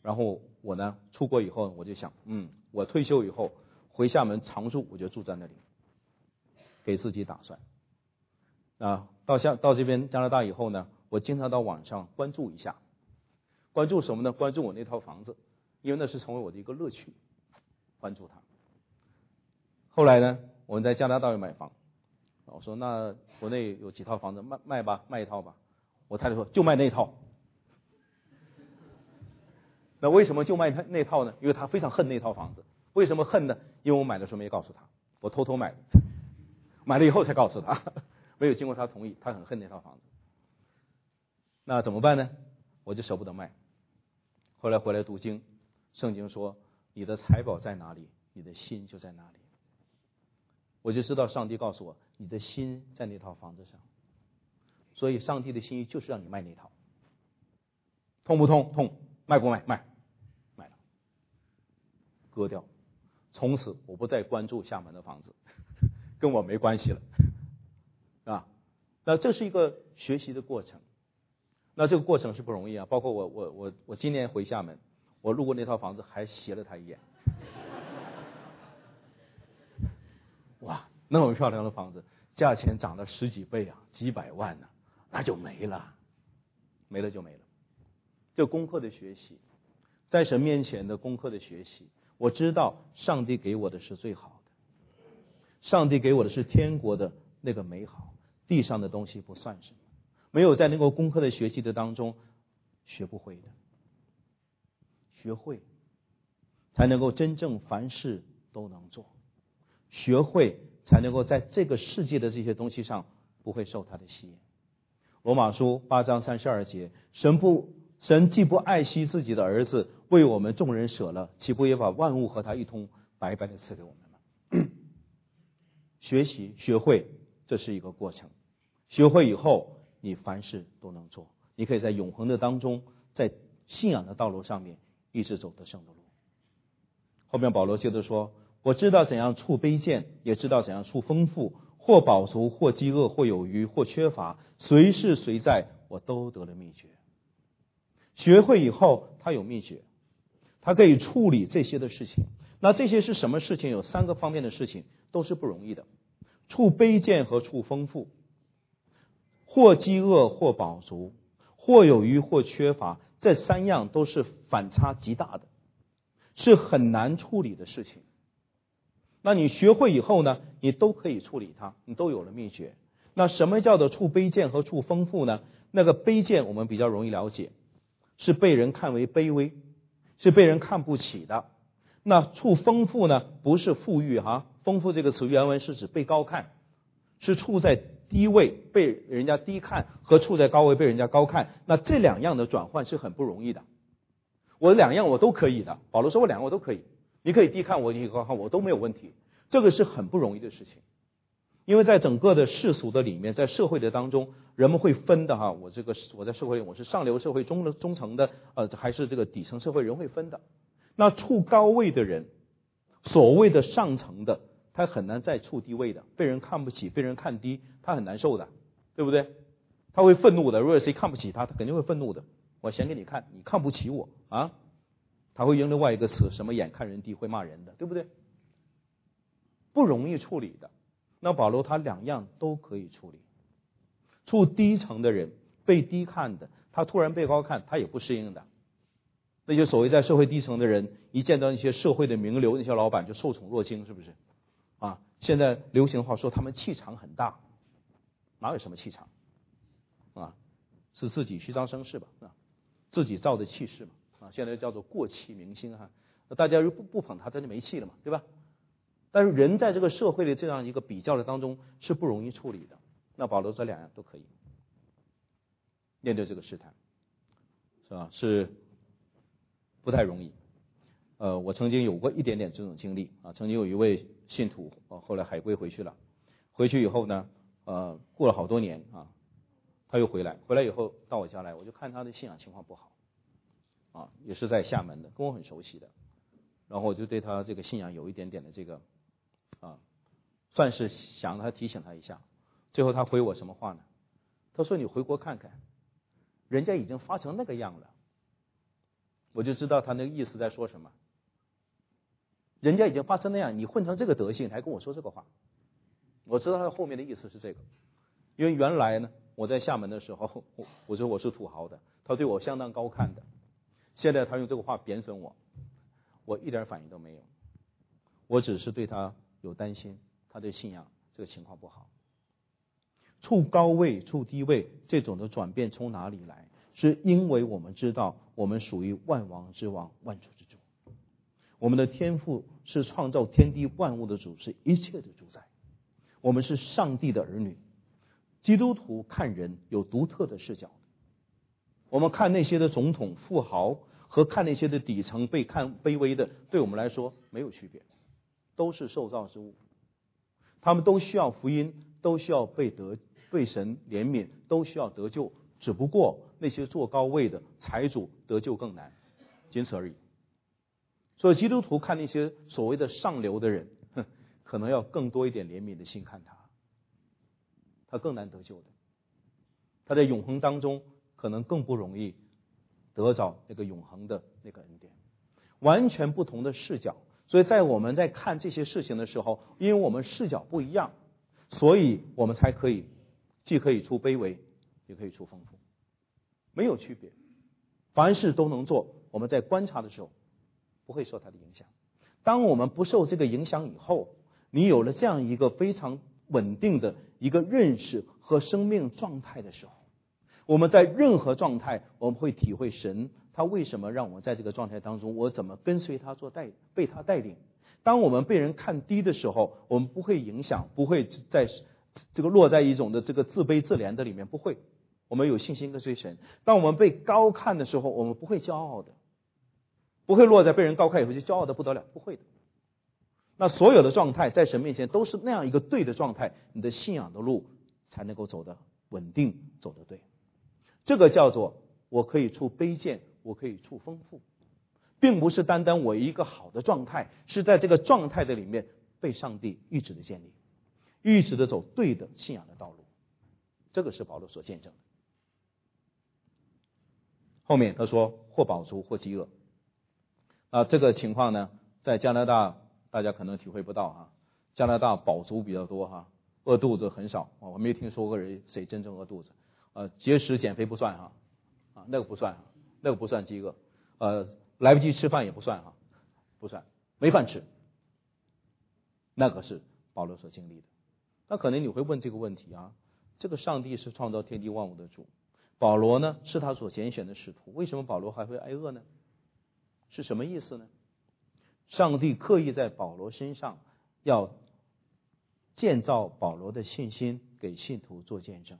A: 然后我呢出国以后，我就想，我退休以后回厦门常住，我就住在那里，给自己打算。到这边加拿大以后呢，我经常到网上关注一下，关注什么呢？关注我那套房子，因为那是成为我的一个乐趣，关注它。后来呢，我们在加拿大又买房，我说那国内有几套房子卖吧，卖一套吧。我太太说就卖那套。那为什么就卖那套呢？因为他非常恨那套房子。为什么恨呢？因为我买的时候没告诉他，我偷偷买的，买了以后才告诉他，没有经过他同意，他很恨那套房子。那怎么办呢？我就舍不得卖。后来回来读经，圣经说你的财宝在哪里，你的心就在哪里。我就知道上帝告诉我，你的心在那套房子上，所以上帝的心意就是让你卖那套。痛不痛？痛。卖不卖？卖了，割掉。从此我不再关注厦门的房子，跟我没关系了，啊。那这是一个学习的过程，那这个过程是不容易啊。包括我今年回厦门，我路过那套房子还斜了他一眼。哇，那么漂亮的房子，价钱涨了10几倍啊，几百万呢，那就没了，没了就没了。这功课的学习，在神面前的功课的学习，我知道上帝给我的是最好的，上帝给我的是天国的那个美好，地上的东西不算什么。没有在那个功课的学习的当中，学不会的，学会才能够真正凡事都能做，学会才能够在这个世界的这些东西上不会受它的吸引。罗马书8章32节，神既不爱惜自己的儿子，为我们众人舍了，岂不也把万物和他一同白白的赐给我们吗？学习学会，这是一个过程。学会以后，你凡事都能做，你可以在永恒的当中，在信仰的道路上面一直走得胜的路。后面保罗接着说，我知道怎样处卑贱，也知道怎样处丰富，或饱足，或饥饿，或有余，或缺乏，随是随在，我都得了秘诀。学会以后，他有秘诀，他可以处理这些的事情。那这些是什么事情？有3个方面的事情都是不容易的：处卑贱和处丰富，或饥饿，或饱足，或有余，或缺乏。这3样都是反差极大的，是很难处理的事情。那你学会以后呢，你都可以处理它，你都有了秘诀。那什么叫做处卑贱和处丰富呢？那个卑贱我们比较容易了解，是被人看为卑微，是被人看不起的。那处丰富呢，不是富裕丰富这个词原文是指被高看，是处在低位被人家低看，和处在高位被人家高看。那这2样的转换是很不容易的。我2样我都可以的，保罗说我2样我都可以，你可以低看我，你可以高看我，都没有问题。这个是很不容易的事情，因为在整个的世俗的里面，在社会的当中，人们会分的我在社会里我是上流社会中层的还是这个底层社会，人会分的。那处高位的人，所谓的上层的，他很难再处低位的，被人看不起，被人看低，他很难受的，对不对？他会愤怒的，如果谁看不起他，他肯定会愤怒的。我显给你看，你看不起我啊！他会用另外一个词，什么眼看人低会骂人的，对不对？不容易处理的。那保罗他2样都可以处理。处低层的人，被低看的，他突然被高看，他也不适应的。那些所谓在社会低层的人，一见到一些社会的名流，那些老板就受宠若惊，是不是？现在流行话说他们气场很大，哪有什么气场是自己虚张声势吧，自己造的气势嘛现在叫做过气明星大家不捧他，他就没气了嘛，对吧？但是人在这个社会的这样一个比较的当中是不容易处理的。那保罗这2样都可以面对这个试探，是吧？是不太容易。我曾经有过一点点这种经历曾经有一位信徒后来海归回去了，回去以后呢过了好多年他又回来以后到我家来，我就看他的信仰情况不好也是在厦门的，跟我很熟悉的，然后我就对他这个信仰有一点点的这个算是想他提醒他一下。最后他回我什么话呢？他说你回国看看，人家已经发成那个样了， 我就知道他那个意思在说什么。人家已经发生那样，你混成这个德性，还跟我说这个话，我知道他后面的意思是这个。因为原来呢，我在厦门的时候，我说我是土豪的，他对我相当高看的。现在他用这个话贬损我，我一点反应都没有，我只是对他有担心，他对信仰这个情况不好。处高位处低位这种的转变从哪里来？是因为我们知道我们属于万王之王，万主之主。我们的天父是创造天地万物的主，是一切的主宰。我们是上帝的儿女。基督徒看人有独特的视角。我们看那些的总统富豪和看那些的底层被看卑微的，对我们来说没有区别，都是受造之物。他们都需要福音，都需要被神怜悯，都需要得救，只不过那些坐高位的财主得救更难，仅此而已。所以基督徒看那些所谓的上流的人，可能要更多一点怜悯的心看他更难得救的，他在永恒当中可能更不容易得着那个永恒的那个恩典，完全不同的视角。所以在我们在看这些事情的时候，因为我们视角不一样，所以我们才可以既可以出卑微，也可以出丰富，没有区别，凡事都能做。我们在观察的时候不会受它的影响。当我们不受这个影响以后，你有了这样一个非常稳定的一个认识和生命状态的时候，我们在任何状态，我们会体会神他为什么让我在这个状态当中，我怎么跟随他被他带领。当我们被人看低的时候，我们不会影响，不会在这个落在一种的这个自卑自怜的里面，不会。我们有信心跟随神。当我们被高看的时候，我们不会骄傲的，不会落在被人高看以后就骄傲的不得了，不会的。那所有的状态在神面前都是那样一个对的状态，你的信仰的路才能够走得稳定，走得对。这个叫做我可以处卑贱，我可以处丰富，并不是单单我一个好的状态，是在这个状态的里面被上帝一直的建立，一直的走对的信仰的道路。这个是保罗所见证的。后面他说或饱足或饥饿这个情况呢，在加拿大大家可能体会不到加拿大饱足比较多饿肚子很少我没听说过谁真正饿肚子节食减肥不算那个不算那个不算饥饿来不及吃饭也不算不算没饭吃，那个是保罗所经历的。那可能你会问这个问题这个上帝是创造天地万物的主，保罗呢是他所拣选的使徒，为什么保罗还会挨饿呢？是什么意思呢？上帝刻意在保罗身上要建造保罗的信心，给信徒做见证。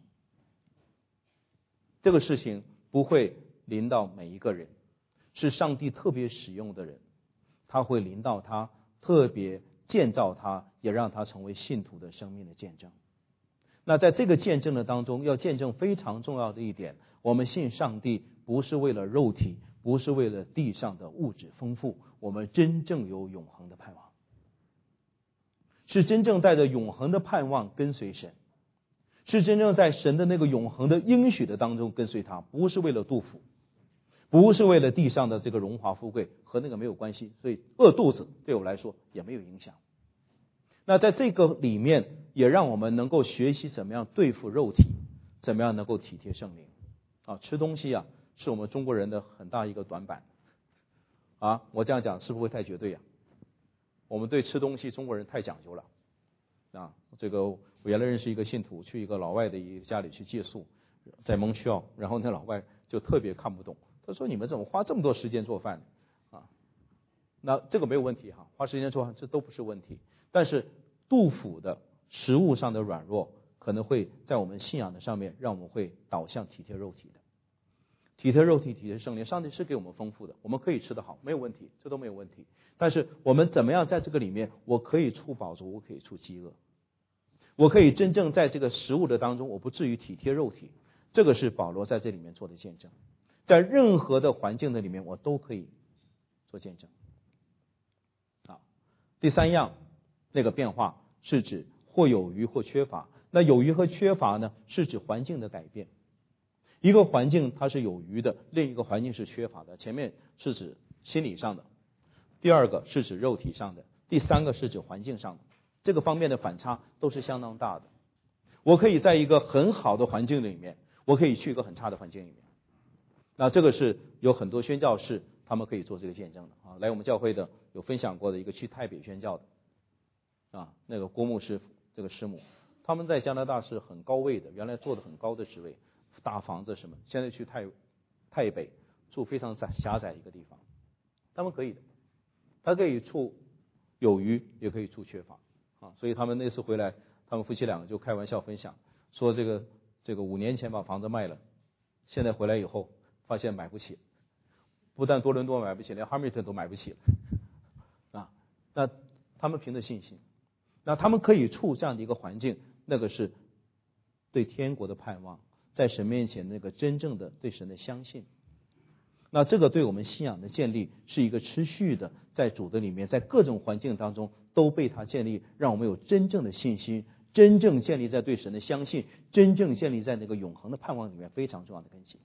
A: 这个事情不会临到每一个人，是上帝特别使用的人，他会临到他，特别建造他，也让他成为信徒的生命的见证。那在这个见证的当中，要见证非常重要的一点，我们信上帝不是为了肉体，不是为了地上的物质丰富，我们真正有永恒的盼望，是真正带着永恒的盼望跟随神，是真正在神的那个永恒的应许的当中跟随他，不是为了杜甫，不是为了地上的这个荣华富贵，和那个没有关系。所以饿肚子对我来说也没有影响。那在这个里面也让我们能够学习怎么样对付肉体，怎么样能够体贴圣灵吃东西是我们中国人的很大一个短板我这样讲是不是会太绝对我们对吃东西中国人太讲究了这个我原来认识一个信徒，去一个老外的一个家里去借宿，在蒙特利尔，然后那老外就特别看不懂，他说你们怎么花这么多时间做饭那这个没有问题花时间做饭这都不是问题，但是杜甫的食物上的软弱可能会在我们信仰的上面让我们会导向体贴肉体的，体贴肉体，体贴圣灵。上帝是给我们丰富的，我们可以吃得好，没有问题，这都没有问题。但是我们怎么样在这个里面，我可以处饱足，我可以处饥饿，我可以真正在这个食物的当中，我不至于体贴肉体。这个是保罗在这里面做的见证，在任何的环境的里面我都可以做见证第三样那个变化是指或有余或缺乏。那有余和缺乏呢，是指环境的改变。 一个环境它是有余的，另一个环境是缺乏的。前面是指心理上的，第二个是指肉体上的，第三个是指环境上的。这个方面的反差都是相当大的。我可以在一个很好的环境里面，我可以去一个很差的环境里面。那这个是有很多宣教士他们可以做这个见证的啊。来我们教会的有分享过的一个去泰北宣教的啊，那个郭牧师傅这个师母，他们在加拿大是很高位的，原来做的很高的职位，大房子什么，现在去泰北住非常狭窄一个地方，他们可以的，他可以处有余，也可以处缺乏啊。所以他们那次回来，他们夫妻两个就开玩笑分享说，这个5年前把房子卖了，现在回来以后发现买不起，不但多伦多买不起，连哈密顿都买不起了啊。那他们凭着信心，那他们可以处这样的一个环境，那个是对天国的盼望，在神面前那个真正的对神的相信。那这个对我们信仰的建立是一个持续的，在主的里面，在各种环境当中都被他建立，让我们有真正的信心，真正建立在对神的相信，真正建立在那个永恒的盼望里面，非常重要的根基。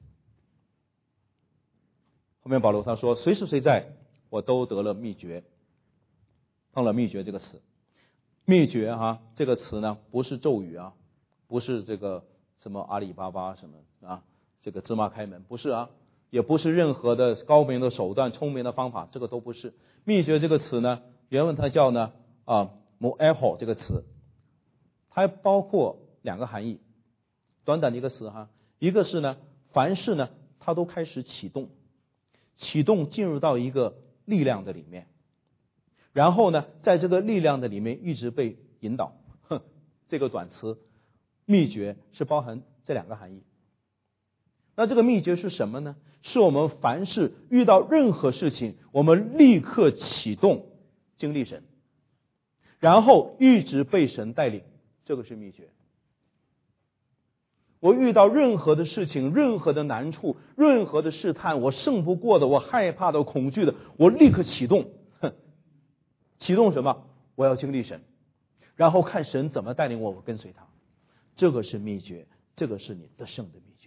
A: 后面保罗他说，随时随在我都得了秘诀。碰了秘诀这个词，秘诀这个词呢不是咒语啊，不是这个什么阿里巴巴什么啊，这个芝麻开门不是啊，也不是任何的高明的手段、聪明的方法，这个都不是。秘诀这个词呢，原文它叫呢moeho 这个词，它包括两个含义，短短的一个词一个是呢，凡事呢它都开始启动进入到一个力量的里面，然后呢在这个力量的里面一直被引导。这个短词秘诀是包含这两个含义。那这个秘诀是什么呢？是我们凡事遇到任何事情，我们立刻启动经历神，然后一直被神带领，这个是秘诀。我遇到任何的事情，任何的难处，任何的试探，我胜不过的，我害怕的，恐惧的，我立刻启动。启动什么？我要经历神，然后看神怎么带领我，我跟随他。这个是秘诀，这个是你得胜的秘诀。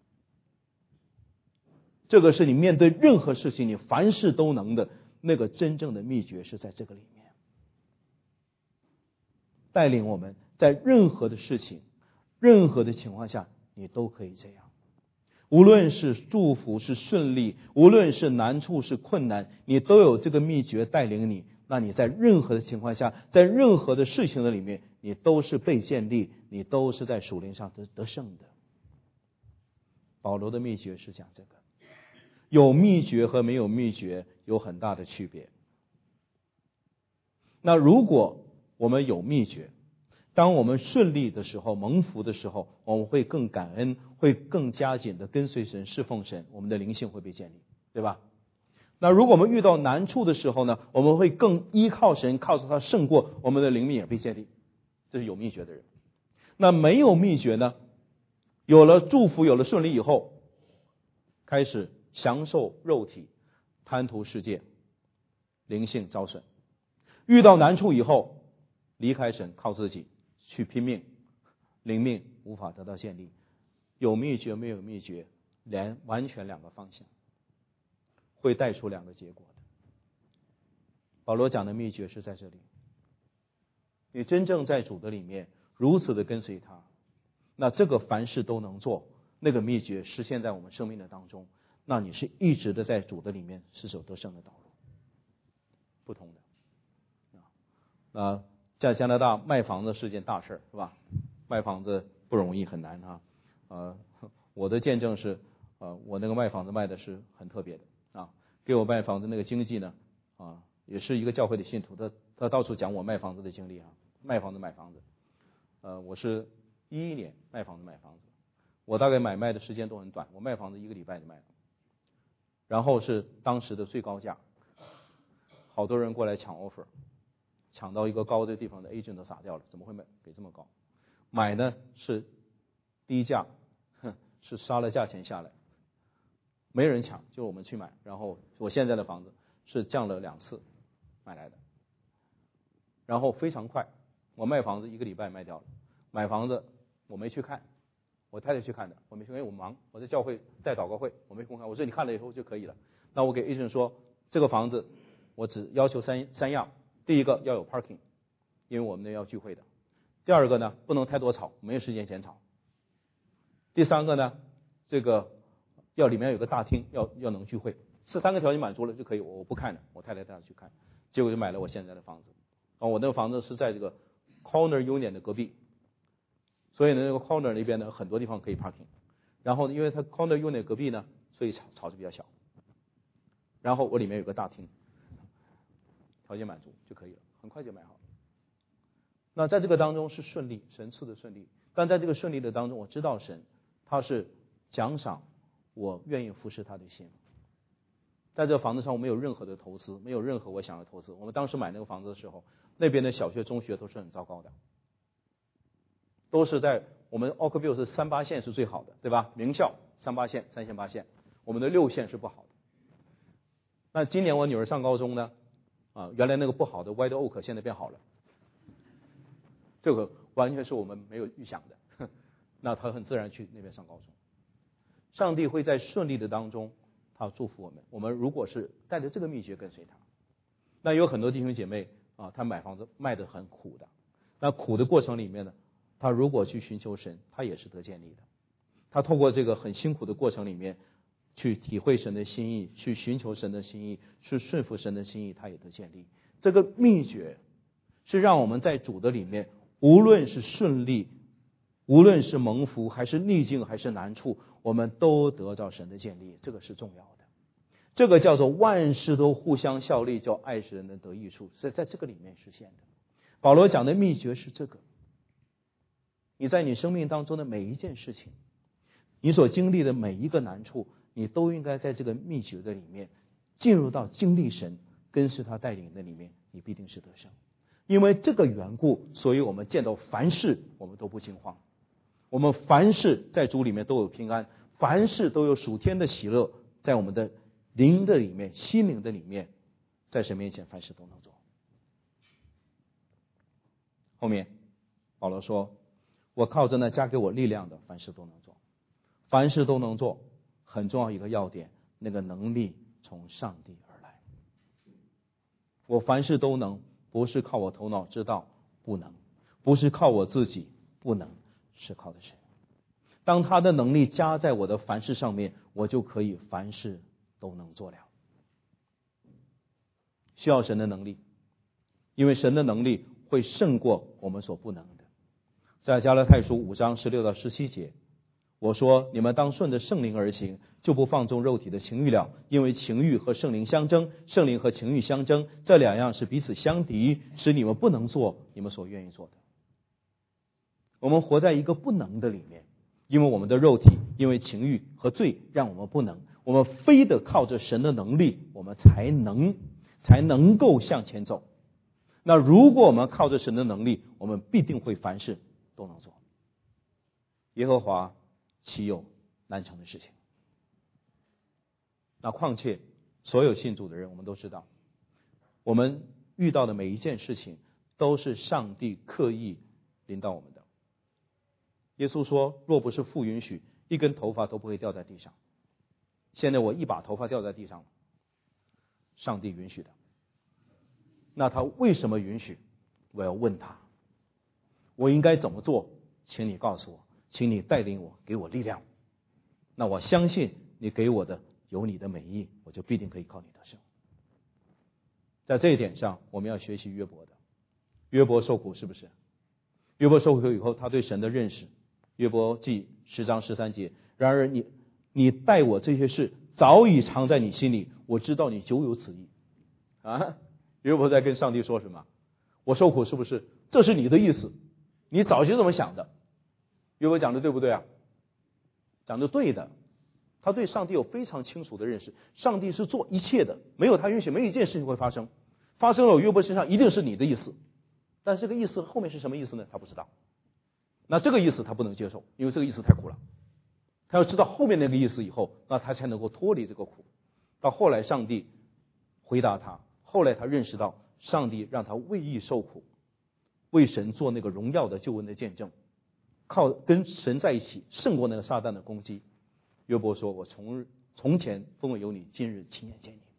A: 这个是你面对任何事情，你凡事都能的那个真正的秘诀，是在这个里面，带领我们在任何的事情、任何的情况下，你都可以这样。无论是祝福是顺利，无论是难处是困难，你都有这个秘诀带领你。那你在任何的情况下，在任何的事情的里面，你都是被建立，你都是在属灵上得胜的。保罗的秘诀是讲这个。有秘诀和没有秘诀有很大的区别。那如果我们有秘诀，当我们顺利的时候，蒙福的时候，我们会更感恩，会更加紧的跟随神、侍奉神，我们的灵性会被建立，对吧？那如果我们遇到难处的时候呢，我们会更依靠神，靠着他胜过，我们的灵命也被建立。这是有秘诀的人。那没有秘诀呢，有了祝福，有了顺利以后，开始享受肉体，贪图世界，灵性遭损。遇到难处以后，离开神，靠自己去拼命，灵命无法得到建立。有秘诀没有秘诀，完全两个方向，会带出两个结果的。保罗讲的秘诀是在这里，你真正在主的里面如此的跟随他，那这个凡事都能做，那个秘诀实现在我们生命的当中，那你是一直的在主的里面是走得胜的道路，不同的。在加拿大卖房子是件大事，是吧？卖房子不容易，很难我的见证是，我那个卖房子卖的是很特别的给我卖房子那个经纪呢也是一个教会的信徒，他到处讲我卖房子的经历卖房子买房子。我是11年卖房子买房子，我大概买卖的时间都很短，我卖房子1个礼拜就卖了，然后是当时的最高价，好多人过来抢 offer， 抢到一个高的地方的 agent 都傻掉了，怎么会卖给这么高？买呢是低价，是杀了价钱下来，没人抢，就我们去买。然后我现在的房子是降了2次买来的，然后非常快，我卖房子1个礼拜卖掉了。买房子我没去看， 我太太去看的，我没去，因为我忙，我在教会带祷告会，我没空看。我说你看了以后就可以了。那我给 agent 说，这个房子我只要求三样，第一个要有 parking， 因为我们那要聚会的。第二个呢，不能太多吵，没有时间剪草。第三个呢，这个要里面有个大厅，要能聚会。这3个条件满足了就可以，我不看了，我太太带她去看，结果就买了我现在的房子。我那个房子是在这个 Corner Union 的隔壁，所以呢，那个 Corner 那边呢很多地方可以 parking。然后因为它 Corner Union 隔壁呢，所以吵是比较小。然后我里面有个大厅，条件满足就可以了，很快就买好了。那在这个当中是顺利，神赐的顺利。但在这个顺利的当中，我知道神他是奖赏我愿意服侍他的心。在这个房子上我没有任何的投资，没有任何我想要投资。我们当时买那个房子的时候，那边的小学中学都是很糟糕的，都是在我们 Oakville 是3-8线是最好的，对吧？名校3-8线3线8线，我们的6线是不好的。那今年我女儿上高中呢，原来那个不好的 White Oak 现在变好了，这个完全是我们没有预想的。那她很自然去那边上高中。上帝会在顺利的当中他祝福我们。我们如果是带着这个秘诀跟随他，那有很多弟兄姐妹他买房子卖得很苦的，那苦的过程里面呢，他如果去寻求神，他也是得建立的。他透过这个很辛苦的过程里面去体会神的心意，去寻求神的心意，去顺服神的心意，他也得建立。这个秘诀是让我们在主的里面，无论是顺利，无论是蒙福还是逆境还是难处，我们都得到神的建立，这个是重要的。这个叫做万事都互相效力，叫爱使人的得益处，是在这个里面实现的。保罗讲的秘诀是这个。你在你生命当中的每一件事情，你所经历的每一个难处，你都应该在这个秘诀的里面进入到经历神跟随他带领的里面，你必定是得胜。因为这个缘故，所以我们见到凡事我们都不惊慌，我们凡事在主里面都有平安，凡事都有属天的喜乐，在我们的灵的里面，心灵的里面，在神面前凡事都能做。后面保罗说，我靠着那加给我力量的，凡事都能做。凡事都能做，很重要一个要点，那个能力从上帝而来。我凡事都能，不是靠我头脑知道，不能，不是靠我自己，不能，是靠的神。当他的能力加在我的凡事上面，我就可以凡事都能做了。需要神的能力，因为神的能力会胜过我们所不能的。在加拉太书5章16到17节，我说你们当顺着圣灵而行，就不放纵肉体的情欲了，因为情欲和圣灵相争，圣灵和情欲相争，这两样是彼此相敌，使你们不能做你们所愿意做的。我们活在一个不能的里面，因为我们的肉体，因为情欲和罪让我们不能，我们非得靠着神的能力，我们才能够向前走。那如果我们靠着神的能力，我们必定会凡事都能做。耶和华岂有难成的事情？那况且所有信主的人，我们都知道，我们遇到的每一件事情都是上帝刻意临到我们的。耶稣说，若不是父允许，一根头发都不会掉在地上。现在我一把头发掉在地上了，上帝允许的。那他为什么允许？我要问他，我应该怎么做？请你告诉我，请你带领我，给我力量。那我相信你给我的有你的美意，我就必定可以靠你得胜。在这一点上，我们要学习约伯的。约伯受苦是不是？约伯受苦以后，他对神的认识，约伯记10章13节，然而你待我这些事早已藏在你心里，我知道你久有此意。约伯在跟上帝说什么？我受苦是不是？这是你的意思，你早就这么想的。约伯讲的对不对啊？讲的对的。他对上帝有非常清楚的认识，上帝是做一切的，没有他允许，没有一件事情会发生。发生了约伯身上一定是你的意思，但这个意思后面是什么意思呢？他不知道。那这个意思他不能接受，因为这个意思太苦了。他要知道后面那个意思以后，那他才能够脱离这个苦。到后来上帝回答他，后来他认识到上帝让他为义受苦，为神做那个荣耀的救恩的见证。 靠跟神在一起，胜过那个撒旦的攻击。约伯说：“我从前风闻有你，今日亲眼见你。”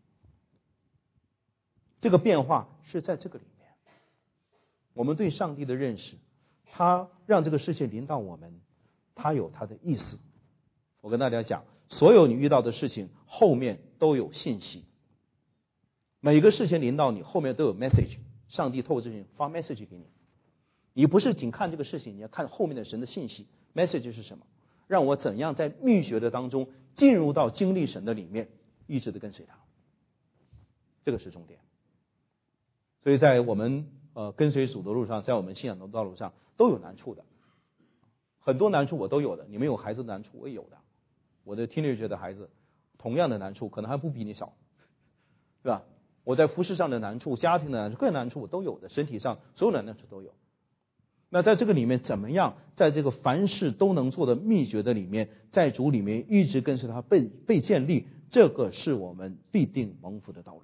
A: 这个变化是在这个里面，我们对上帝的认识，他让这个事情临到我们，他有他的意思。我跟大家讲，所有你遇到的事情后面都有信息，每个事情临到你后面都有 message， 上帝透过这些发 message 给你。你不是仅看这个事情，你要看后面的神的信息。 message 是什么？让我怎样在秘诀的当中进入到经历神的里面，一直的跟随他，这个是重点。所以在我们跟随主的路上，在我们信仰的道路上都有难处的，很多难处我都有的。你们有孩子的难处我也有的，我的teenager的孩子同样的难处可能还不比你少，对吧？我在服事上的难处，家庭的难处，各样难处我都有的，身体上所有的难处都有。那在这个里面怎么样在这个凡事都能做的秘诀的里面，在主里面一直跟随他被建立，这个是我们必定蒙福的道路。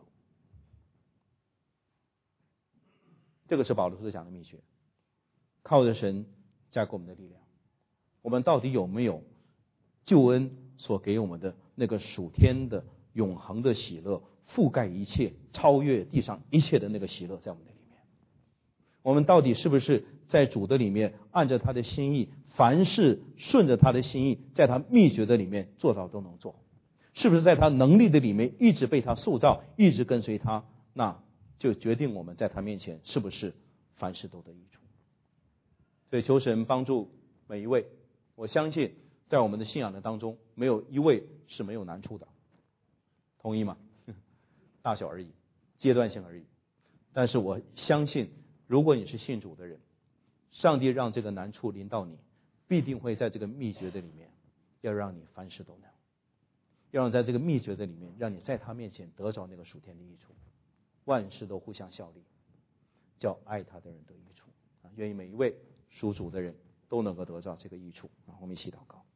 A: 这个是保罗所讲的秘诀，靠着神加给我们的力量。我们到底有没有救恩所给我们的那个属天的永恒的喜乐，覆盖一切，超越地上一切的那个喜乐在我们的里面？我们到底是不是在主的里面按着他的心意，凡事顺着他的心意，在他秘诀的里面做到都能做？是不是在他能力的里面一直被他塑造，一直跟随他？那就决定我们在他面前是不是凡事都得益处。所以求神帮助每一位，我相信在我们的信仰的当中，没有一位是没有难处的，同意吗？大小而已，阶段性而已。但是我相信，如果你是信主的人，上帝让这个难处临到你，必定会在这个秘诀的里面，要让你凡事都能，要让在这个秘诀的里面，让你在他面前得着那个属天的益处，万事都互相效力，叫爱他的人得益处。愿意每一位属主的人都能够得到这个益处。我们一起祷告。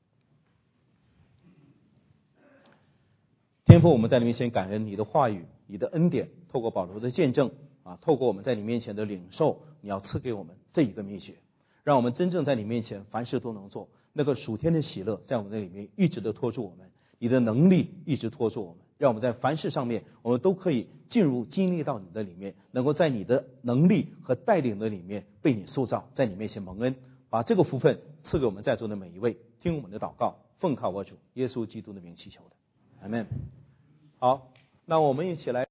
A: 天父，我们在你面前感恩你的话语，你的恩典，透过保罗的见证透过我们在你面前的领受，你要赐给我们这一个秘诀，让我们真正在你面前凡事都能做，那个属天的喜乐在我们的里面一直的托住我们，你的能力一直托住我们，让我们在凡事上面我们都可以进入经历到你的里面，能够在你的能力和带领的里面被你塑造，在你面前蒙恩，把这个福分赐给我们在座的每一位。听我们的祷告，奉靠我主耶稣基督的名祈求的，阿们。好，那我们一起来